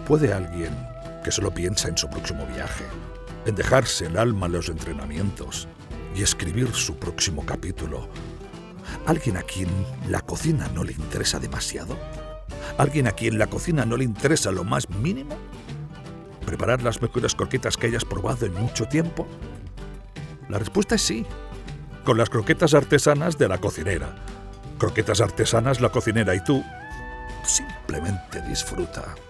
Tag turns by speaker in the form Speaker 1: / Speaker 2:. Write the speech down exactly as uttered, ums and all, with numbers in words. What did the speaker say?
Speaker 1: ¿Puede alguien que solo piensa en su próximo viaje, en dejarse el alma en los entrenamientos y escribir su próximo capítulo, alguien a quien la cocina no le interesa demasiado? ¿Alguien a quien la cocina no le interesa lo más mínimo? ¿Preparar las mejores croquetas que hayas probado en mucho tiempo? La respuesta es sí, con las croquetas artesanas de La Cocinera. Croquetas artesanas La Cocinera, y tú simplemente disfruta.